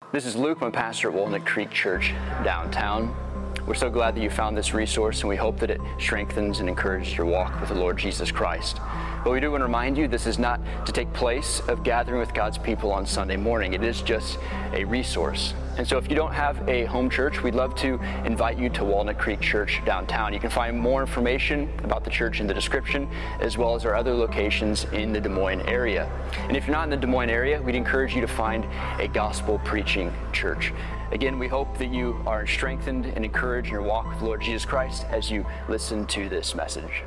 This is Luke, my pastor at Walnut Creek Church downtown. We're so glad that you found this resource, and we hope that it strengthens and encourages your walk with the Lord Jesus Christ. But we do want to remind you, this is not to take place of gathering with God's people on Sunday morning. It is just a resource. And so if you don't have a home church, we'd love to invite you to Walnut Creek Church downtown. You can find more information about the church in the description, as well as our other locations in the Des Moines area. And if you're not in the Des Moines area, we'd encourage you to find a gospel preaching church. Again, we hope that you are strengthened and encouraged in your walk with the Lord Jesus Christ as you listen to this message.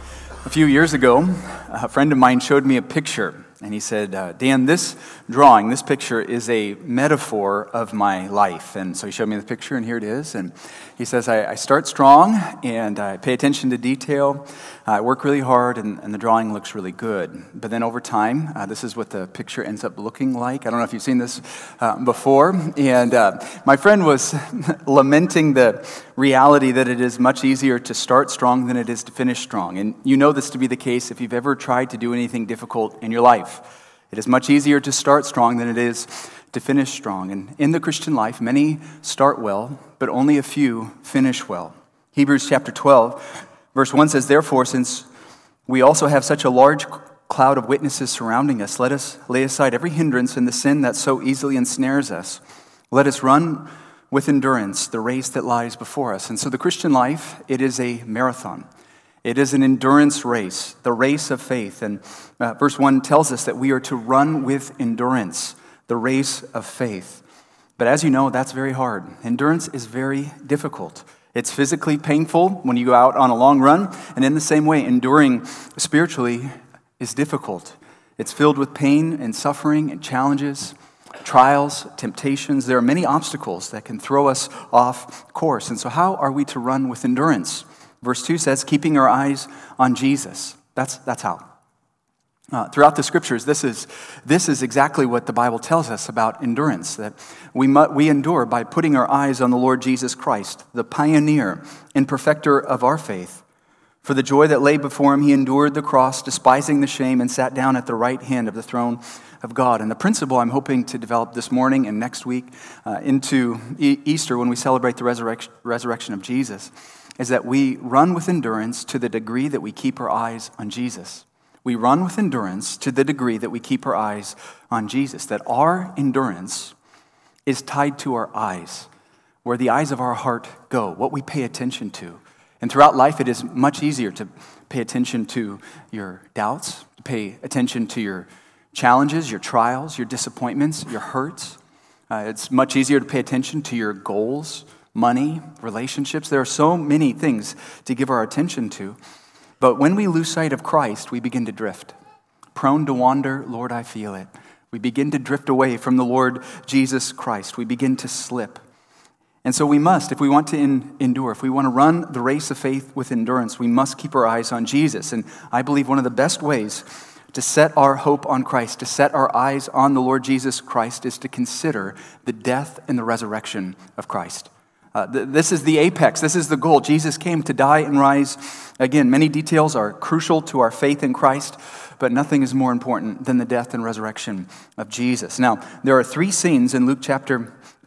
A few years ago, a friend of mine showed me a picture, and he said, Dan, this picture is a metaphor of my life. And so he showed me the picture, and here it is. And he says, I start strong, and I pay attention to detail. I work really hard, and the drawing looks really good. But then over time, this is what the picture ends up looking like. I don't know if you've seen this before. And my friend was lamenting the reality that it is much easier to start strong than it is to finish strong. And you know this to be the case if you've ever tried to do anything difficult in your life. It is much easier to start strong than it is to finish strong. And in the Christian life, many start well, but only a few finish well. Hebrews chapter 12, verse 1 says, Therefore, since we also have such a large cloud of witnesses surrounding us, let us lay aside every hindrance and the sin that so easily ensnares us. Let us run with endurance the race that lies before us. And so the Christian life, it is a marathon. It is an endurance race, the race of faith. And verse 1 tells us that we are to run with endurance, the race of faith. But as you know, that's very hard. Endurance is very difficult. It's physically painful when you go out on a long run. And in the same way, enduring spiritually is difficult. It's filled with pain and suffering and challenges, trials, temptations. There are many obstacles that can throw us off course. And so how are we to run with endurance? Verse 2 says, keeping our eyes on Jesus. That's how. Throughout the scriptures, this is exactly what the Bible tells us about endurance, that we endure by putting our eyes on the Lord Jesus Christ, the pioneer and perfecter of our faith. For the joy that lay before him, he endured the cross, despising the shame, and sat down at the right hand of the throne of God. And the principle I'm hoping to develop this morning and next week into Easter, when we celebrate the resurrection of Jesus, is that we run with endurance to the degree that we keep our eyes on Jesus. We run with endurance to the degree that we keep our eyes on Jesus. That our endurance is tied to our eyes, where the eyes of our heart go, what we pay attention to. And throughout life, it is much easier to pay attention to your doubts, to pay attention to your challenges, your trials, your disappointments, your hurts. It's much easier to pay attention to your goals, money, relationships. There are so many things to give our attention to. But when we lose sight of Christ, we begin to drift. Prone to wander, Lord, I feel it. We begin to drift away from the Lord Jesus Christ. We begin to slip. And so we must, if we want to endure, if we want to run the race of faith with endurance, we must keep our eyes on Jesus. And I believe one of the best ways to set our hope on Christ, to set our eyes on the Lord Jesus Christ, is to consider the death and the resurrection of Christ. This is the apex. This is the goal. Jesus came to die and rise again. Many details are crucial to our faith in Christ, but nothing is more important than the death and resurrection of Jesus. Now, there are 3 scenes in Luke chapter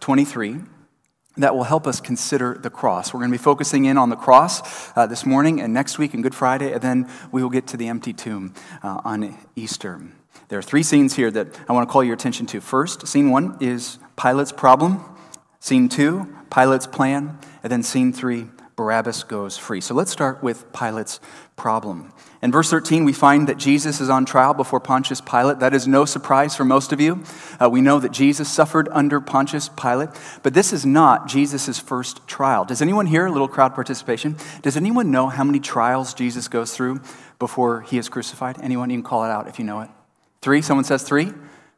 23 that will help us consider the cross. We're going to be focusing in on the cross this morning and next week and Good Friday, and then we will get to the empty tomb on Easter. There are 3 scenes here that I want to call your attention to. First, scene 1 is Pilate's problem. Scene 2, Pilate's plan. And then scene 3, Barabbas goes free. So let's start with Pilate's problem. In verse 13, we find that Jesus is on trial before Pontius Pilate. That is no surprise for most of you. We know that Jesus suffered under Pontius Pilate, but this is not Jesus' first trial. Does anyone here, a little crowd participation, does anyone know how many trials Jesus goes through before he is crucified? Anyone? You can call it out if you know it. 3? Someone says 3?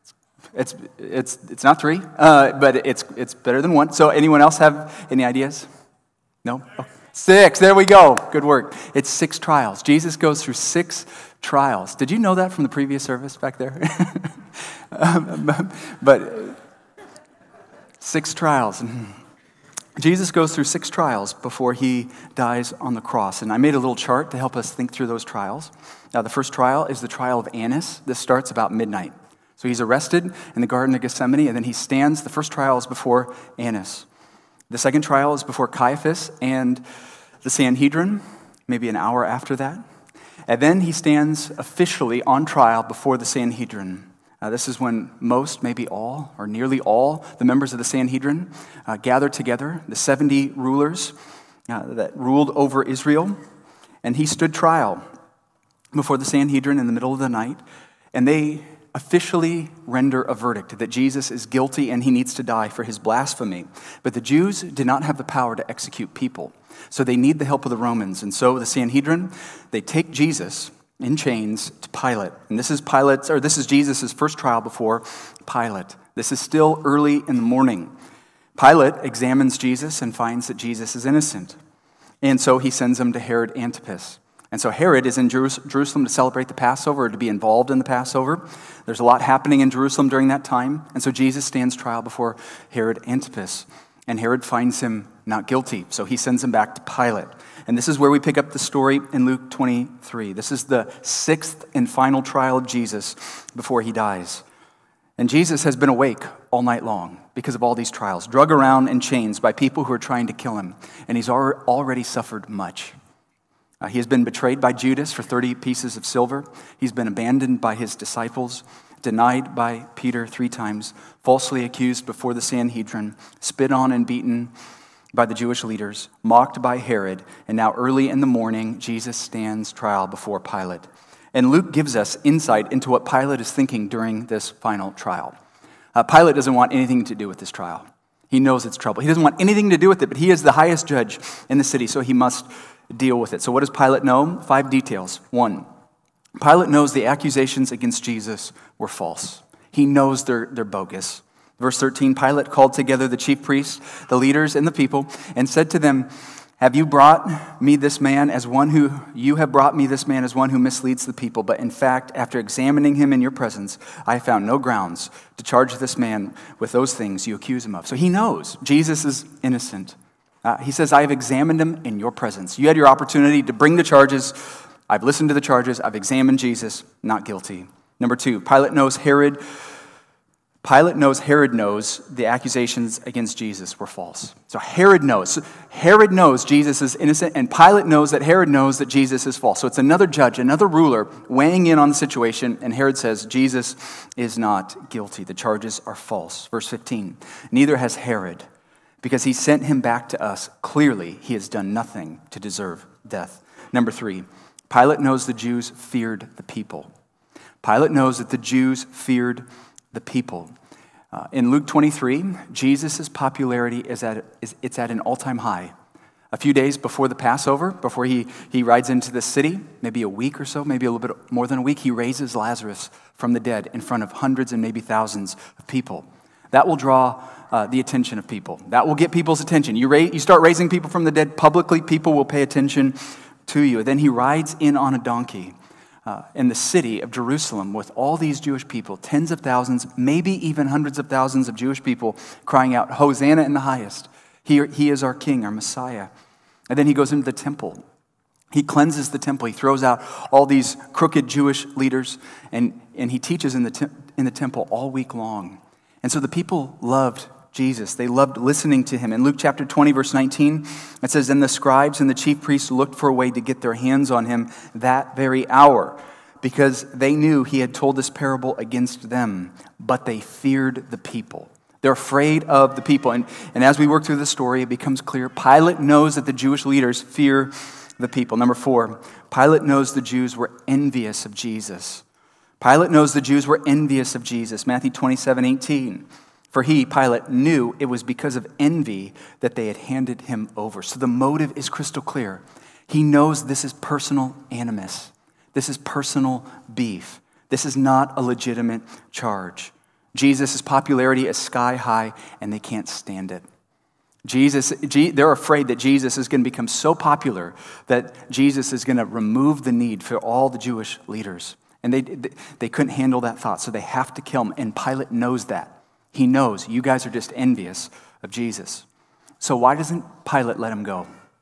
It's not 3, but it's better than 1. So anyone else have any ideas? No? Oh, 6. There we go. Good work. It's 6 trials. Jesus goes through 6 trials. Did you know that from the previous service back there? But 6 trials. Jesus goes through 6 trials before he dies on the cross. And I made a little chart to help us think through those trials. Now, the first trial is the trial of Annas. This starts about midnight. So he's arrested in the Garden of Gethsemane, and then he stands. The first trial is before Annas. The second trial is before Caiaphas and the Sanhedrin, maybe an hour after that. And then he stands officially on trial before the Sanhedrin. This is when most, maybe all, or nearly all, the members of the Sanhedrin gathered together, the 70 rulers that ruled over Israel. And he stood trial before the Sanhedrin in the middle of the night, and they officially render a verdict that Jesus is guilty and he needs to die for his blasphemy. But the Jews did not have the power to execute people, so they need the help of the Romans. And so the Sanhedrin, they take Jesus in chains to Pilate. And this is Jesus' first trial before Pilate. This is still early in the morning. Pilate examines Jesus and finds that Jesus is innocent. And so he sends him to Herod Antipas. And so Herod is in Jerusalem to celebrate the Passover, or to be involved in the Passover. There's a lot happening in Jerusalem during that time. And so Jesus stands trial before Herod Antipas. And Herod finds him not guilty, so he sends him back to Pilate. And this is where we pick up the story in Luke 23. This is the sixth and final trial of Jesus before he dies. And Jesus has been awake all night long because of all these trials, drug around in chains by people who are trying to kill him. And he's already suffered much. He has been betrayed by Judas for 30 pieces of silver. He's been abandoned by his disciples, denied by Peter 3 times, falsely accused before the Sanhedrin, spit on and beaten by the Jewish leaders, mocked by Herod, and now early in the morning, Jesus stands trial before Pilate. And Luke gives us insight into what Pilate is thinking during this final trial. Pilate doesn't want anything to do with this trial. He knows it's trouble. He doesn't want anything to do with it, but he is the highest judge in the city, so he must deal with it. So what does Pilate know? 5 details. 1, Pilate knows the accusations against Jesus were false. He knows they're bogus. Verse 13, Pilate called together the chief priests, the leaders, and the people, and said to them, "Have you brought me this man as one who misleads the people? But in fact, after examining him in your presence, I found no grounds to charge this man with those things you accuse him of." So he knows Jesus is innocent. He says, "I have examined him in your presence." You had your opportunity to bring the charges. I've listened to the charges. I've examined Jesus, not guilty. Number 2, Pilate knows Herod knows the accusations against Jesus were false. So Herod knows. Herod knows Jesus is innocent, and Pilate knows that Herod knows that Jesus is false. So it's another judge, another ruler weighing in on the situation, and Herod says Jesus is not guilty. The charges are false. Verse 15, neither has Herod, because he sent him back to us. Clearly, he has done nothing to deserve death. Number 3, Pilate knows the Jews feared the people. Pilate knows that the Jews feared the people. In Luke 23, Jesus' popularity is at an all-time high. A few days before the Passover, before he rides into the city, maybe a week or so, maybe a little bit more than a week, he raises Lazarus from the dead in front of hundreds and maybe thousands of people. That will draw the attention of people. That will get people's attention. You start raising people from the dead publicly, people will pay attention to you. Then he rides in on a donkey in the city of Jerusalem with all these Jewish people, tens of thousands, maybe even hundreds of thousands of Jewish people crying out, "Hosanna in the highest. He is our king, our Messiah." And then he goes into the temple. He cleanses the temple. He throws out all these crooked Jewish leaders, and he teaches in the temple all week long. And so the people loved Jesus. They loved listening to him. In Luke chapter 20, verse 19, it says, "And the scribes and the chief priests looked for a way to get their hands on him that very hour, because they knew he had told this parable against them, but they feared the people." They're afraid of the people. And as we work through the story, it becomes clear Pilate knows that the Jewish leaders fear the people. Number 4, Pilate knows the Jews were envious of Jesus. Pilate knows the Jews were envious of Jesus. Matthew 27:18. For he, Pilate, knew it was because of envy that they had handed him over. So the motive is crystal clear. He knows this is personal animus. This is personal beef. This is not a legitimate charge. Jesus' popularity is sky high, and they can't stand it. They're afraid that Jesus is going to become so popular that Jesus is going to remove the need for all the Jewish leaders. And they couldn't handle that thought, so they have to kill him. And Pilate knows that. He knows you guys are just envious of Jesus. So why doesn't Pilate let him go?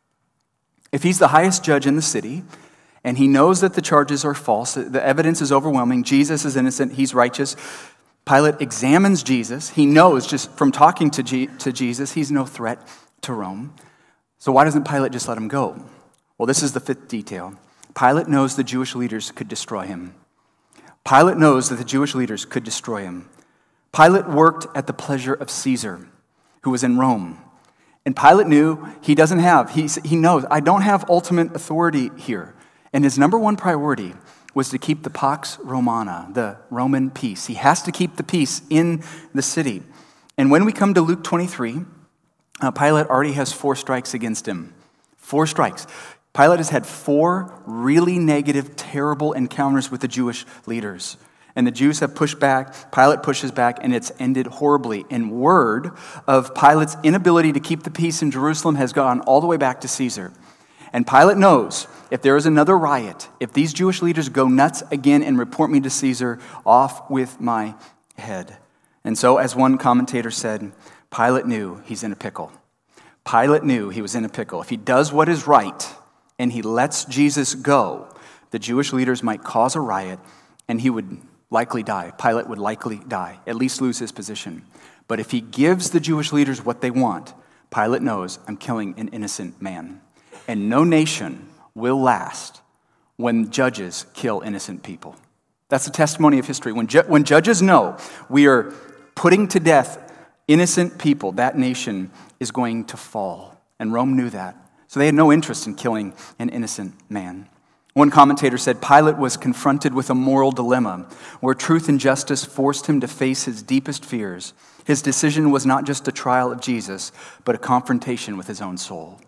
If he's the highest judge in the city, and he knows that the charges are false, the evidence is overwhelming, Jesus is innocent, he's righteous, Pilate examines Jesus. He knows just from talking to Jesus, he's no threat to Rome. So why doesn't Pilate just let him go? Well, this is the fifth detail. Pilate knows the Jewish leaders could destroy him. Pilate knows that the Jewish leaders could destroy him. Pilate worked at the pleasure of Caesar, who was in Rome. And Pilate knew he knows, I don't have ultimate authority here. And his number one priority was to keep the Pax Romana, the Roman peace. He has to keep the peace in the city. And when we come to Luke 23, Pilate already has 4 strikes against him. 4 strikes. Pilate has had 4 really negative, terrible encounters with the Jewish leaders. And the Jews have pushed back, Pilate pushes back, and it's ended horribly. And word of Pilate's inability to keep the peace in Jerusalem has gone all the way back to Caesar. And Pilate knows if there is another riot, if these Jewish leaders go nuts again and report me to Caesar, off with my head. And so, as one commentator said, Pilate knew he's in a pickle. Pilate knew he was in a pickle. If he does what is right and he lets Jesus go, the Jewish leaders might cause a riot and he would likely die. Pilate would likely die, at least lose his position. But if he gives the Jewish leaders what they want, Pilate knows, I'm killing an innocent man. And no nation will last when judges kill innocent people. That's the testimony of history. When judges know we are putting to death innocent people, that nation is going to fall. And Rome knew that. So they had no interest in killing an innocent man. One commentator said Pilate was confronted with a moral dilemma where truth and justice forced him to face his deepest fears. His decision was not just a trial of Jesus, but a confrontation with his own soul.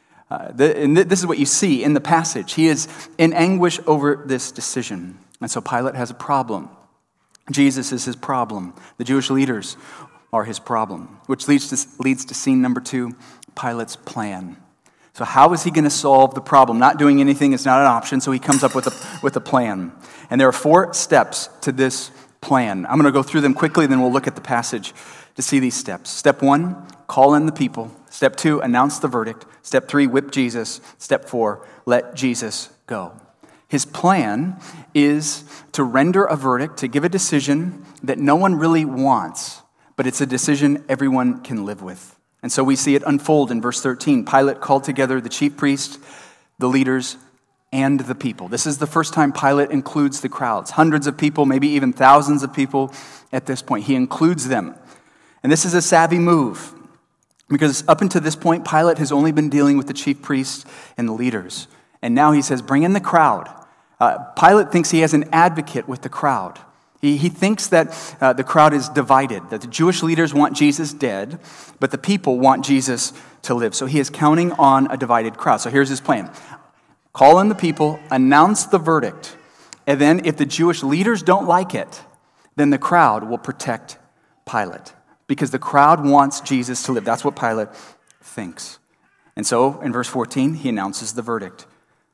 And this is what you see in the passage. He is in anguish over this decision. And so Pilate has a problem. Jesus is his problem. The Jewish leaders are his problem, which leads to scene number 2, Pilate's plan. So how is he going to solve the problem? Not doing anything is not an option, so he comes up with a plan. And there are 4 steps to this plan. I'm going to go through them quickly, then we'll look at the passage to see these steps. Step 1, call in the people. Step 2, announce the verdict. Step 3, whip Jesus. Step 4, let Jesus go. His plan is to render a verdict, to give a decision that no one really wants, but it's a decision everyone can live with. And so we see it unfold in verse 13. Pilate called together the chief priests, the leaders, and the people. This is the first time Pilate includes the crowds. Hundreds of people, maybe even thousands of people at this point. He includes them. And this is a savvy move, because up until this point, Pilate has only been dealing with the chief priests and the leaders. And now he says, bring in the crowd. Pilate thinks he has an advocate with the crowd. He thinks that the crowd is divided, that the Jewish leaders want Jesus dead, but the people want Jesus to live. So he is counting on a divided crowd. So here's his plan. Call in the people, announce the verdict, and then if the Jewish leaders don't like it, then the crowd will protect Pilate, because the crowd wants Jesus to live. That's what Pilate thinks. And so in verse 14, he announces the verdict.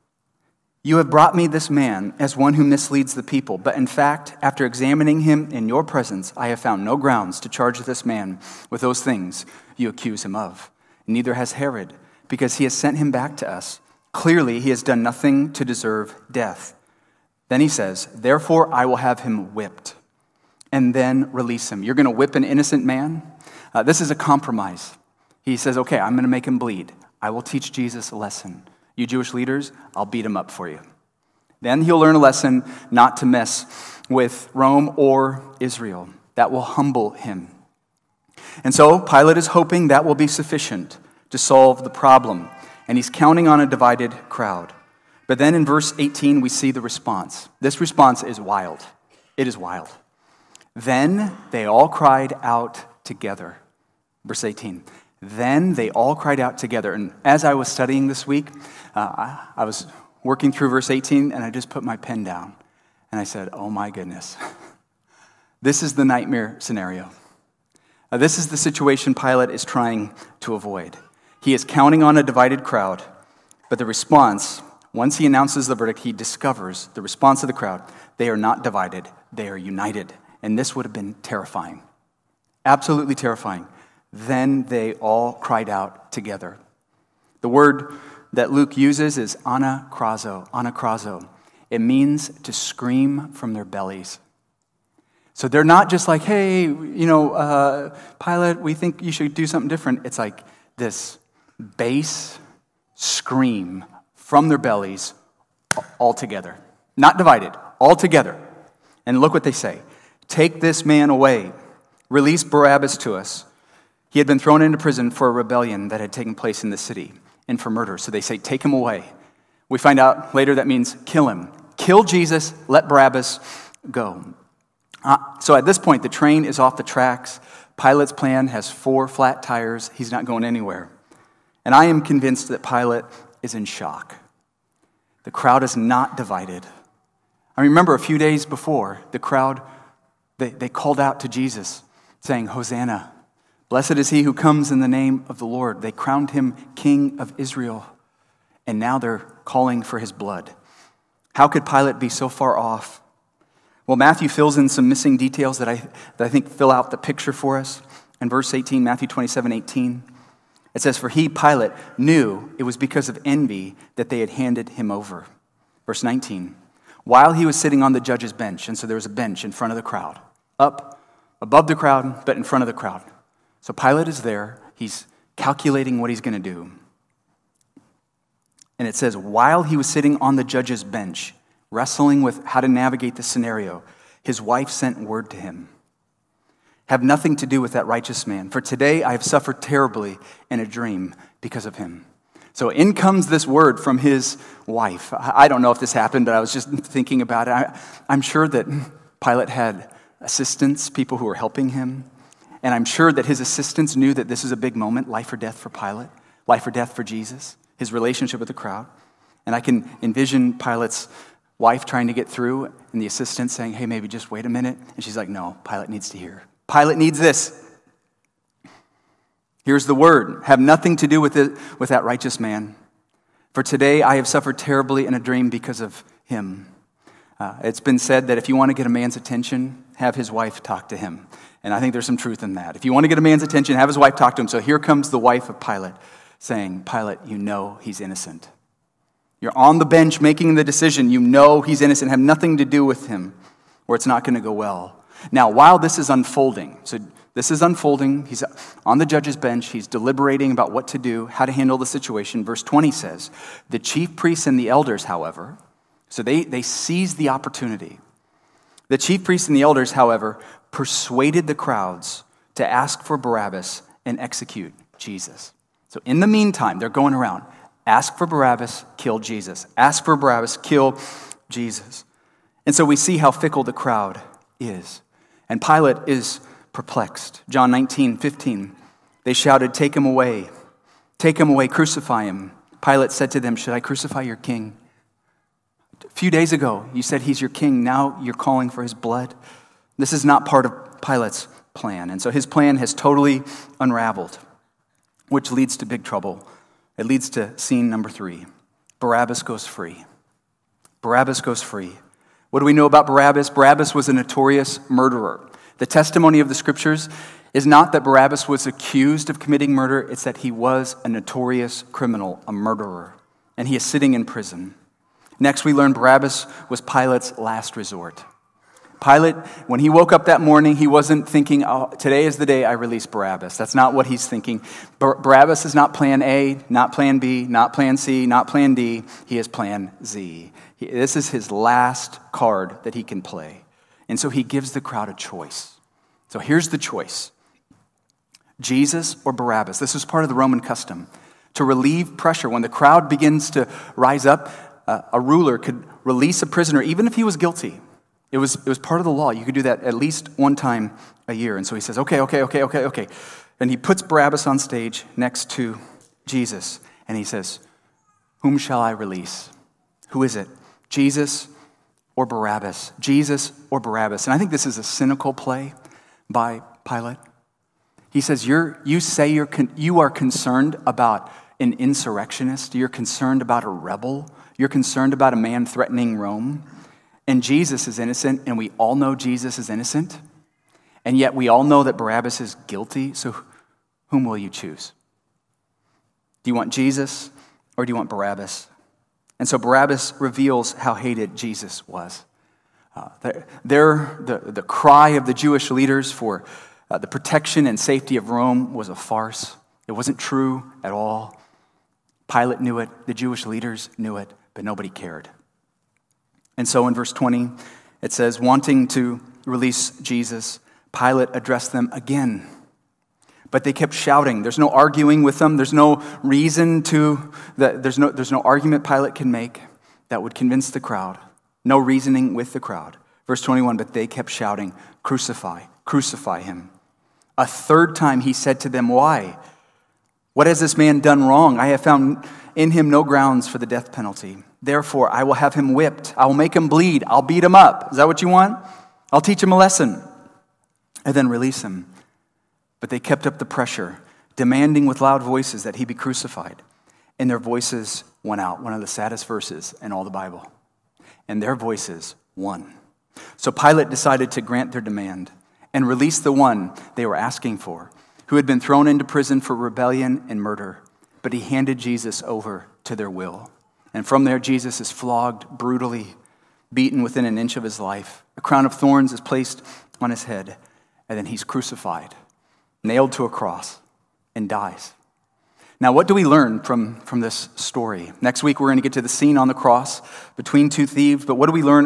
You have brought me this man as one who misleads the people, but in fact, after examining him in your presence, I have found no grounds to charge this man with those things you accuse him of. Neither has Herod, because he has sent him back to us. Clearly, he has done nothing to deserve death. Then he says, therefore, I will have him whipped and then release him. You're going to whip an innocent man? This is a compromise. He says, okay, I'm going to make him bleed. I will teach Jesus a lesson. You Jewish leaders, I'll beat him up for you. Then he'll learn a lesson not to mess with Rome or Israel. That will humble him. And so Pilate is hoping that will be sufficient to solve the problem. And he's counting on a divided crowd. But then in verse 18, we see the response. This response is wild. It is wild. Then they all cried out together. Verse 18. Then they all cried out together. And as I was studying this week, I was working through verse 18, and I just put my pen down. And I said, oh my goodness. This is the nightmare scenario. This is the situation Pilate is trying to avoid. He is counting on a divided crowd, but the response, once he announces the verdict, he discovers the response of the crowd. They are not divided, they are united. And this would have been terrifying. Absolutely terrifying. Then they all cried out together. The word that Luke uses is anakrazo. It means to scream from their bellies. So they're not just like, hey, Pilate, we think you should do something different. It's like this bass scream from their bellies all together. Not divided, all together. And look what they say. Take this man away. Release Barabbas to us. He had been thrown into prison for a rebellion that had taken place in the city and for murder. So they say, take him away. We find out later that means kill him. Kill Jesus, let Barabbas go. So at this point, the train is off the tracks. Pilate's plan has 4 flat tires. He's not going anywhere. And I am convinced that Pilate is in shock. The crowd is not divided. I remember a few days before, the crowd, they called out to Jesus, saying, Hosanna, blessed is he who comes in the name of the Lord. They crowned him King of Israel, and now they're calling for his blood. How could Pilate be so far off? Well, Matthew fills in some missing details that I think fill out the picture for us. In verse 18, Matthew 27:18, it says, for he, Pilate, knew it was because of envy that they had handed him over. Verse 19, while he was sitting on the judge's bench, and so there was a bench in front of the crowd, up above the crowd, but in front of the crowd. So Pilate is there. He's calculating what he's going to do. And it says, while he was sitting on the judge's bench, wrestling with how to navigate the scenario, his wife sent word to him. Have nothing to do with that righteous man, for today I have suffered terribly in a dream because of him. So in comes this word from his wife. I don't know if this happened, but I was just thinking about it. I'm sure that Pilate had assistants, people who were helping him. And I'm sure that his assistants knew that this is a big moment, life or death for Pilate, life or death for Jesus, his relationship with the crowd. And I can envision Pilate's wife trying to get through, and the assistant saying, hey, maybe just wait a minute. And she's like, no, Pilate needs to hear. Pilate needs this. Here's the word. Have nothing to do with that righteous man. For today I have suffered terribly in a dream because of him. It's been said that if you want to get a man's attention, have his wife talk to him. And I think there's some truth in that. If you want to get a man's attention, have his wife talk to him. So here comes the wife of Pilate saying, Pilate, you know he's innocent. You're on the bench making the decision. You know he's innocent. Have nothing to do with him, or it's not going to go well. Now, while this is unfolding, he's on the judge's bench. He's deliberating about what to do, how to handle the situation. Verse 20 says, the chief priests and the elders, however, so they seized the opportunity. The chief priests and the elders, however, persuaded the crowds to ask for Barabbas and execute Jesus. So in the meantime, they're going around. Ask for Barabbas, kill Jesus. Ask for Barabbas, kill Jesus. And so we see how fickle the crowd is. And Pilate is perplexed. John 19:15, they shouted, take him away, crucify him. Pilate said to them, should I crucify your king? A few days ago, you said he's your king. Now you're calling for his blood. This is not part of Pilate's plan. And so his plan has totally unraveled, which leads to big trouble. It leads to scene number 3. Barabbas goes free. Barabbas goes free. What do we know about Barabbas? Barabbas was a notorious murderer. The testimony of the scriptures is not that Barabbas was accused of committing murder, it's that he was a notorious criminal, a murderer, and he is sitting in prison. Next, we learn Barabbas was Pilate's last resort. Pilate, when he woke up that morning, he wasn't thinking, oh, today is the day I release Barabbas. That's not what he's thinking. Barabbas is not plan A, not plan B, not plan C, not plan D. He is plan Z. This is his last card that he can play. And so he gives the crowd a choice. So here's the choice. Jesus or Barabbas. This is part of the Roman custom. To relieve pressure, when the crowd begins to rise up, a ruler could release a prisoner, even if he was guilty. It was part of the law. You could do that at least one time a year. And so he says, okay. And he puts Barabbas on stage next to Jesus. And he says, whom shall I release? Who is it? Jesus or Barabbas? Jesus or Barabbas? And I think this is a cynical play by Pilate. He says, you are concerned about an insurrectionist. You're concerned about a rebel. You're concerned about a man threatening Rome. And Jesus is innocent, and we all know Jesus is innocent. And yet we all know that Barabbas is guilty. So whom will you choose? Do you want Jesus or do you want Barabbas? And so Barabbas reveals how hated Jesus was. The cry of the Jewish leaders for the protection and safety of Rome was a farce. It wasn't true at all. Pilate knew it. The Jewish leaders knew it, but nobody cared. And so in verse 20, it says, wanting to release Jesus, Pilate addressed them again. But they kept shouting. There's no arguing with them. There's no reason to, there's no argument Pilate can make that would convince the crowd. No reasoning with the crowd. Verse 21, but they kept shouting, crucify, crucify him. A third time he said to them, why? What has this man done wrong? I have found in him no grounds for the death penalty. Therefore, I will have him whipped. I will make him bleed. I'll beat him up. Is that what you want? I'll teach him a lesson. And then release him. But they kept up the pressure, demanding with loud voices that he be crucified. And their voices went out. One of the saddest verses in all the Bible. And their voices won. So Pilate decided to grant their demand and release the one they were asking for, who had been thrown into prison for rebellion and murder. But he handed Jesus over to their will. And from there, Jesus is flogged brutally, beaten within an inch of his life. A crown of thorns is placed on his head, and then he's crucified, nailed to a cross, and dies. Now, what do we learn from this story? Next week, we're going to get to the scene on the cross between two thieves. But what do we learn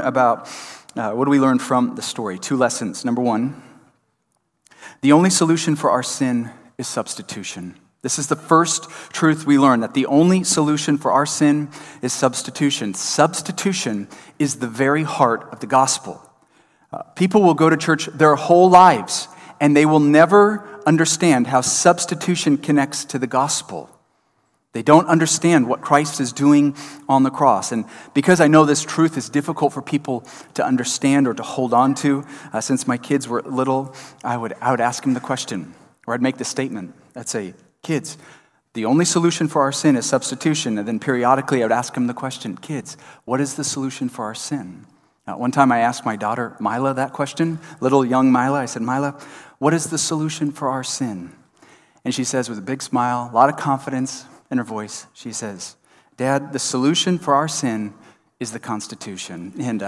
from the story? Two lessons. Number one, the only solution for our sin is substitution. This is the first truth we learn, that the only solution for our sin is substitution. Substitution is the very heart of the gospel. People will go to church their whole lives, and they will never understand how substitution connects to the gospel. They don't understand what Christ is doing on the cross. And because I know this truth is difficult for people to understand or to hold on to, since my kids were little, I would ask them the question, or I'd make the statement. I'd say, kids, the only solution for our sin is substitution. And then periodically I would ask them the question, kids, what is the solution for our sin? One time I asked my daughter, Mila, that question, little young Mila. I said, Mila, what is the solution for our sin? And she says with a big smile, a lot of confidence in her voice, she says, Dad, the solution for our sin is the Constitution. And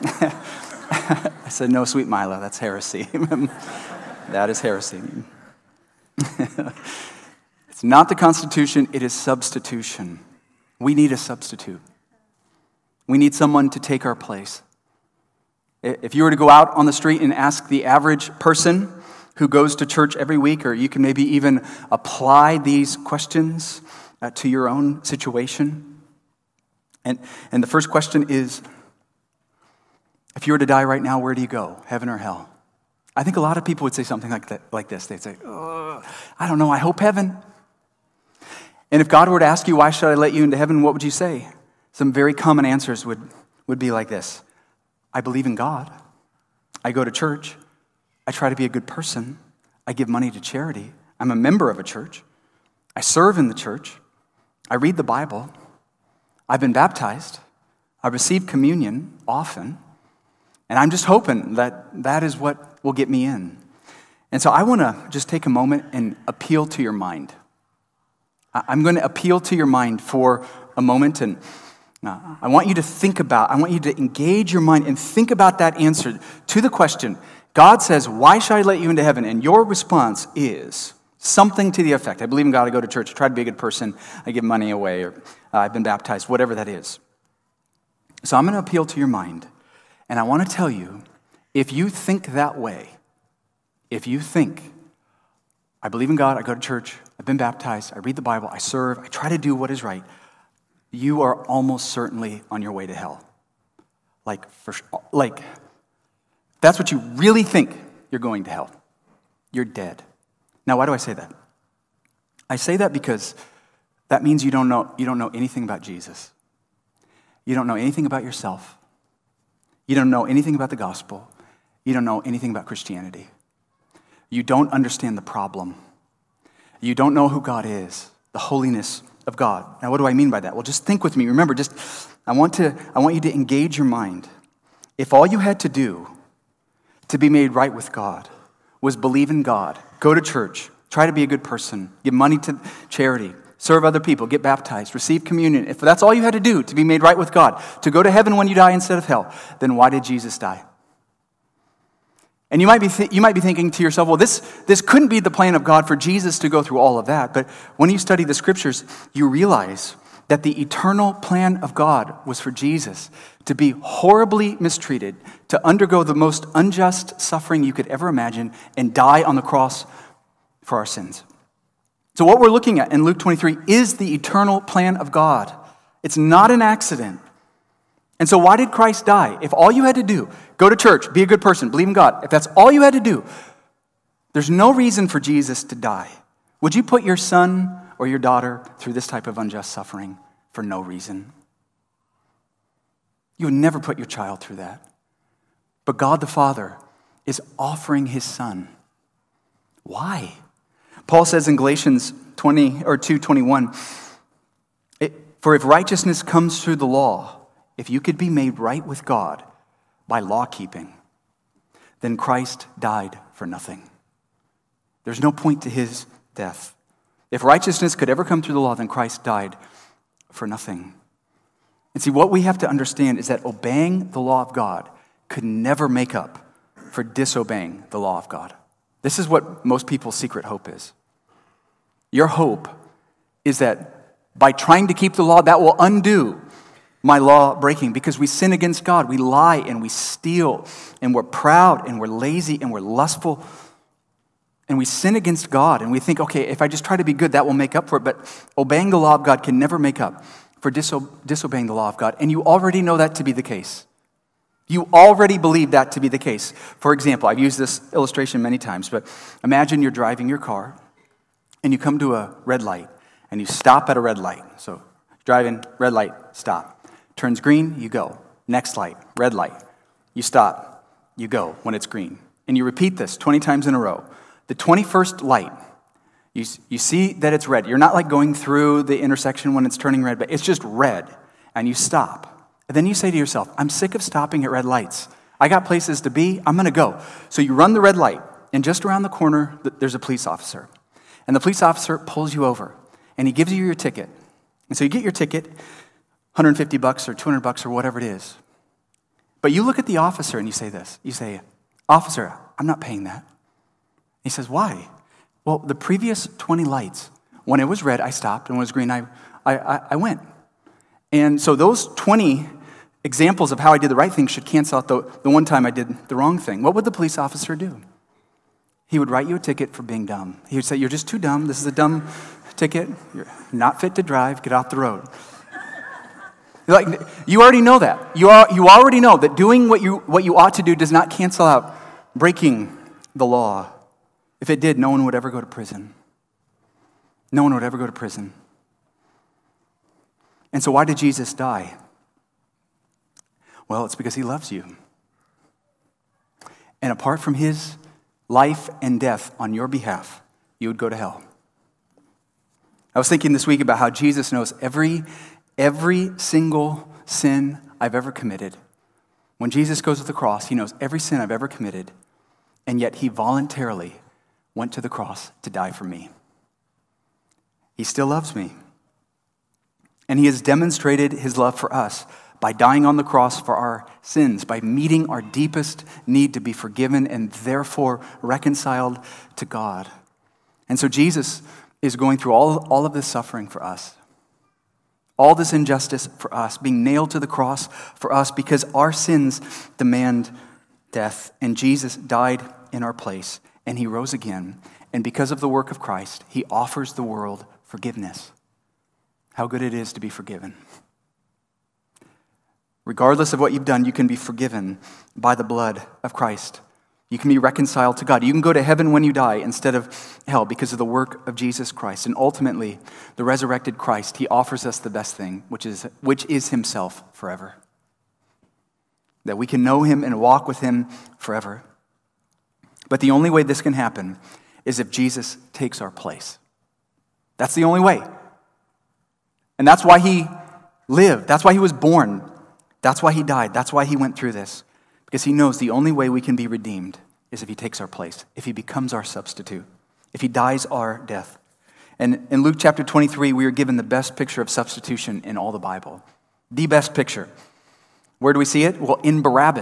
I said, no, sweet Mila, that's heresy. That is heresy. It's not the Constitution, it is substitution. We need a substitute. We need someone to take our place. If you were to go out on the street and ask the average person who goes to church every week, or you can maybe even apply these questions to your own situation. And the first question is, if you were to die right now, where do you go? Heaven or hell? I think a lot of people would say something like this. They'd say, I don't know, I hope heaven. And if God were to ask you, why should I let you into heaven, what would you say? Some very common answers would be like this. I believe in God. I go to church. I try to be a good person. I give money to charity. I'm a member of a church. I serve in the church. I read the Bible. I've been baptized. I receive communion often. And I'm just hoping that is what will get me in. And so I want to just take a moment and appeal to your mind. I'm going to appeal to your mind for a moment, and I want you to engage your mind and think about that answer to the question. God says, why should I let you into heaven? And your response is something to the effect. I believe in God, I go to church, I try to be a good person, I give money away, or I've been baptized, whatever that is. So I'm going to appeal to your mind, and I want to tell you, if you think that way, if you think, I believe in God, I go to church, I've been baptized, I read the Bible, I serve, I try to do what is right, you are almost certainly on your way to hell. That's what you really think, you're going to hell. You're dead. Now, why do I say that? I say that because that means you don't know anything about Jesus. You don't know anything about yourself. You don't know anything about the gospel. You don't know anything about Christianity. You don't understand the problem. You don't know who God is, the holiness of God. Now, what do I mean by that? Well, just think with me. Remember, I want you to engage your mind. If all you had to do to be made right with God was believe in God, go to church, try to be a good person, give money to charity, serve other people, get baptized, receive communion, if that's all you had to do to be made right with God, to go to heaven when you die instead of hell, then why did Jesus die? And you might be thinking to yourself, well, this couldn't be the plan of God for Jesus to go through all of that. But when you study the scriptures, you realize that the eternal plan of God was for Jesus to be horribly mistreated, to undergo the most unjust suffering you could ever imagine, and die on the cross for our sins. So what we're looking at in Luke 23 is the eternal plan of God. It's not an accident. And so why did Christ die? If all you had to do, go to church, be a good person, believe in God, if that's all you had to do, there's no reason for Jesus to die. Would you put your son or your daughter through this type of unjust suffering for no reason? You would never put your child through that. But God the Father is offering his son. Why? Paul says in Galatians 2:21, for if righteousness comes through the law, if you could be made right with God by law keeping, then Christ died for nothing. There's no point to his death. If righteousness could ever come through the law, then Christ died for nothing. And see, what we have to understand is that obeying the law of God could never make up for disobeying the law of God. This is what most people's secret hope is. Your hope is that by trying to keep the law, that will undo my law breaking, because we sin against God. We lie and we steal and we're proud and we're lazy and we're lustful and we sin against God and we think, okay, if I just try to be good, that will make up for it. But obeying the law of God can never make up for disobeying the law of God. And you already know that to be the case. You already believe that to be the case. For example, I've used this illustration many times, but imagine you're driving your car and you come to a red light and you stop at a red light. So driving, red light, stop. Turns green, you go. Next light, red light. You stop, you go when it's green. And you repeat this 20 times in a row. The 21st light, you see that it's red. You're not like going through the intersection when it's turning red, but it's just red. And you stop. And then you say to yourself, I'm sick of stopping at red lights. I got places to be, I'm going to go. So you run the red light, and just around the corner, there's a police officer. And the police officer pulls you over, and he gives you your ticket. And so you get your ticket, $150 or $200 or whatever it is. But you look at the officer and you say this. You say, officer, I'm not paying that. He says, why? Well, the previous 20 lights, when it was red, I stopped, and when it was green, I went. And so those 20 examples of how I did the right thing should cancel out the one time I did the wrong thing. What would the police officer do? He would write you a ticket for being dumb. He would say, you're just too dumb. This is a dumb ticket. You're not fit to drive. Get off the road. Like, you already know that. You already know that doing what you ought to do does not cancel out breaking the law. If it did, no one would ever go to prison. No one would ever go to prison. And so why did Jesus die? Well, it's because he loves you. And apart from his life and death on your behalf, you would go to hell. I was thinking this week about how Jesus knows every single sin I've ever committed. When Jesus goes to the cross, he knows every sin I've ever committed, and yet he voluntarily went to the cross to die for me. He still loves me. And he has demonstrated his love for us by dying on the cross for our sins, by meeting our deepest need to be forgiven and therefore reconciled to God. And so Jesus is going through all of this suffering for us. All this injustice for us, being nailed to the cross for us because our sins demand death. And Jesus died in our place, and he rose again. And because of the work of Christ, he offers the world forgiveness. How good it is to be forgiven. Regardless of what you've done, you can be forgiven by the blood of Christ. You can be reconciled to God. You can go to heaven when you die instead of hell because of the work of Jesus Christ. And ultimately, the resurrected Christ, he offers us the best thing, which is himself forever. That we can know him and walk with him forever. But the only way this can happen is if Jesus takes our place. That's the only way. And that's why he lived. That's why he was born. That's why he died. That's why he went through this. Because he knows the only way we can be redeemed is if he takes our place, if he becomes our substitute, if he dies our death. And in Luke chapter 23, we are given the best picture of substitution in all the Bible. The best picture. Where do we see it? Well, in Barabbas.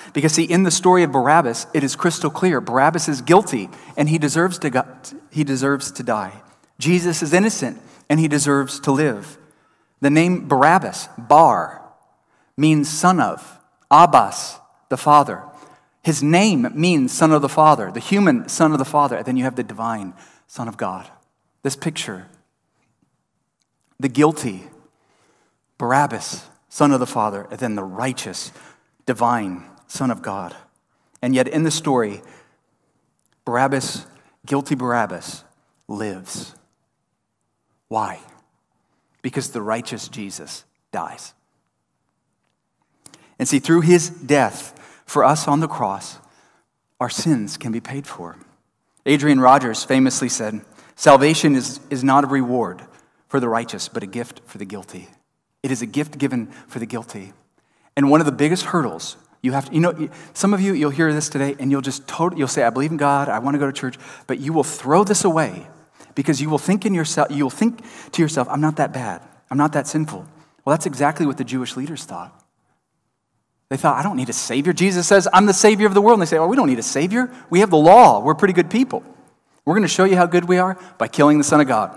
Because see, in the story of Barabbas, it is crystal clear. Barabbas is guilty, and he deserves to die. Jesus is innocent, and he deserves to live. The name Barabbas, Bar, means son of. Abbas, the Father. His name means son of the Father, the human son of the Father. And then you have the divine Son of God. This picture, the guilty Barabbas, son of the Father, and then the righteous, divine Son of God. And yet in the story, Barabbas, guilty Barabbas, lives. Why? Because the righteous Jesus dies. And see, through his death for us on the cross, our sins can be paid for. Adrian Rogers famously said, salvation is not a reward for the righteous, but a gift for the guilty. It is a gift given for the guilty. And one of the biggest hurdles you have to, some of you, you'll hear this today and you'll say, I believe in God, I want to go to church, but you will throw this away because you will think to yourself, I'm not that bad. I'm not that sinful. Well, that's exactly what the Jewish leaders thought. They thought, I don't need a savior. Jesus says, I'm the savior of the world. And they say, we don't need a savior. We have the law. We're pretty good people. We're going to show you how good we are by killing the Son of God.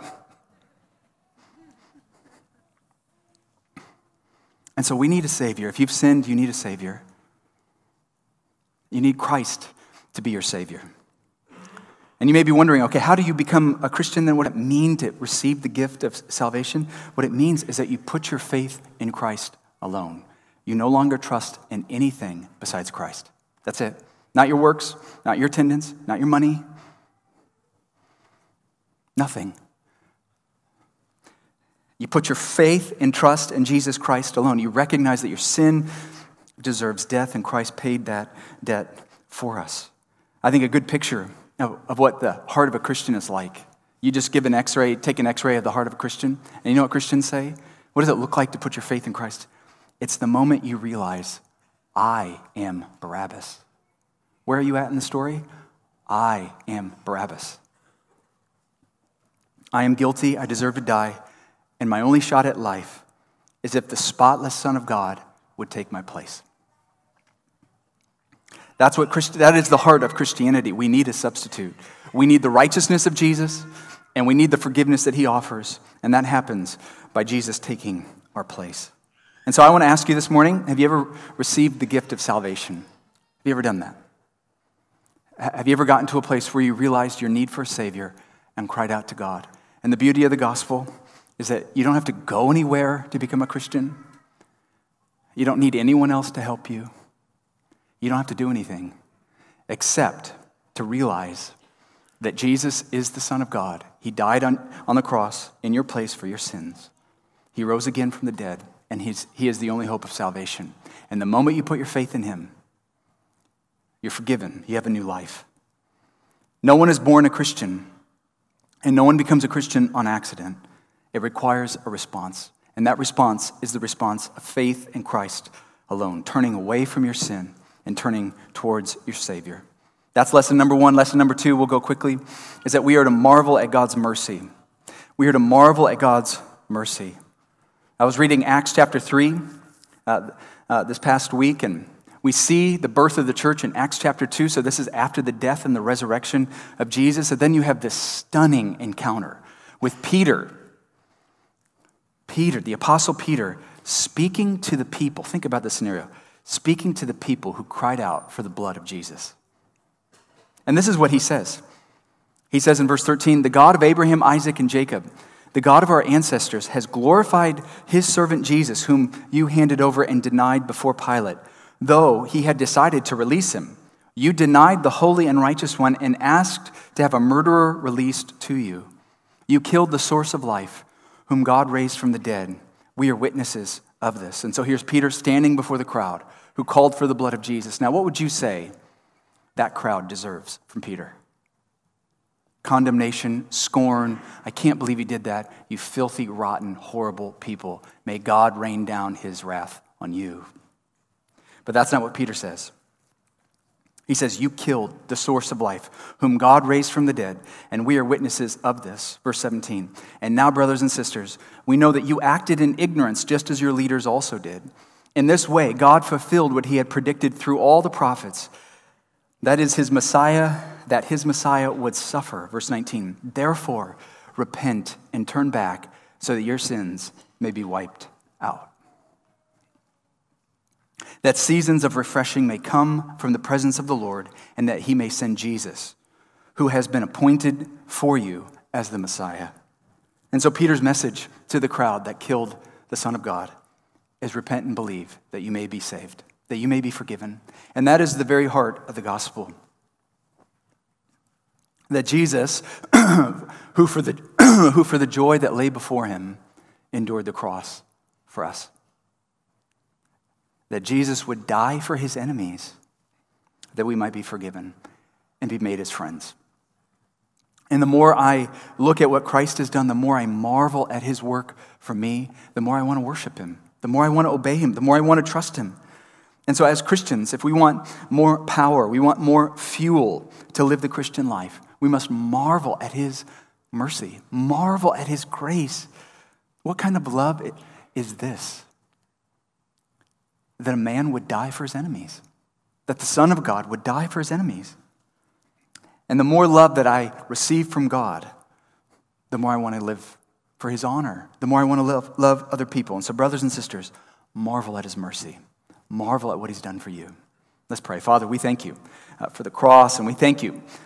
And so we need a savior. If you've sinned, you need a savior. You need Christ to be your savior. And you may be wondering, okay, how do you become a Christian then? What does it mean to receive the gift of salvation? What it means is that you put your faith in Christ alone. You no longer trust in anything besides Christ. That's it. Not your works, not your attendance, not your money. Nothing. You put your faith and trust in Jesus Christ alone. You recognize that your sin deserves death and Christ paid that debt for us. I think a good picture of what the heart of a Christian is like. You just take an x-ray of the heart of a Christian, and you know what Christians say? What does it look like to put your faith in Christ? It's the moment you realize, I am Barabbas. Where are you at in the story? I am Barabbas. I am guilty, I deserve to die, and my only shot at life is if the spotless Son of God would take my place. That is the heart of Christianity. We need a substitute. We need the righteousness of Jesus, and we need the forgiveness that he offers, and that happens by Jesus taking our place. And so I want to ask you this morning, have you ever received the gift of salvation? Have you ever done that? Have you ever gotten to a place where you realized your need for a Savior and cried out to God? And the beauty of the gospel is that you don't have to go anywhere to become a Christian. You don't need anyone else to help you. You don't have to do anything except to realize that Jesus is the Son of God. He died on the cross in your place for your sins. He rose again from the dead. And he is the only hope of salvation. And the moment you put your faith in him, you're forgiven. You have a new life. No one is born a Christian, and no one becomes a Christian on accident. It requires a response. And that response is the response of faith in Christ alone, turning away from your sin and turning towards your Savior. That's lesson number one. Lesson number two, we'll go quickly, is that we are to marvel at God's mercy. We are to marvel at God's mercy. I was reading Acts chapter 3 this past week, and we see the birth of the church in Acts chapter 2. So this is after the death and the resurrection of Jesus. And then you have this stunning encounter with Peter, the Apostle Peter, speaking to the people. Think about this scenario. Speaking to the people who cried out for the blood of Jesus. And this is what he says. He says in verse 13, the God of Abraham, Isaac, and Jacob, the God of our ancestors, has glorified his servant Jesus, whom you handed over and denied before Pilate. Though he had decided to release him, you denied the holy and righteous one and asked to have a murderer released to you. You killed the source of life, whom God raised from the dead. We are witnesses of this. And so here's Peter standing before the crowd who called for the blood of Jesus. Now, what would you say that crowd deserves from Peter? Condemnation, scorn. I can't believe he did that. You filthy, rotten, horrible people. May God rain down his wrath on you. But that's not what Peter says. He says, you killed the source of life, whom God raised from the dead, and we are witnesses of this. Verse 17. And now, brothers and sisters, we know that you acted in ignorance just as your leaders also did. In this way, God fulfilled what he had predicted through all the prophets, that his Messiah would suffer. Verse 19, therefore, repent and turn back so that your sins may be wiped out. That seasons of refreshing may come from the presence of the Lord, and that he may send Jesus, who has been appointed for you as the Messiah. And so Peter's message to the crowd that killed the Son of God is repent and believe that you may be saved, that you may be forgiven. And that is the very heart of the gospel. That Jesus, who for the joy that lay before him, endured the cross for us. That Jesus would die for his enemies, that we might be forgiven and be made his friends. And the more I look at what Christ has done, the more I marvel at his work for me, the more I want to worship him, the more I want to obey him, the more I want to trust him. And so as Christians, if we want more power, we want more fuel to live the Christian life, we must marvel at his mercy, marvel at his grace. What kind of love is this? That a man would die for his enemies, that the Son of God would die for his enemies. And the more love that I receive from God, the more I want to live for his honor, the more I want to love other people. And so, brothers and sisters, marvel at his mercy. Marvel at what he's done for you. Let's pray. Father, we thank you for the cross, and we thank you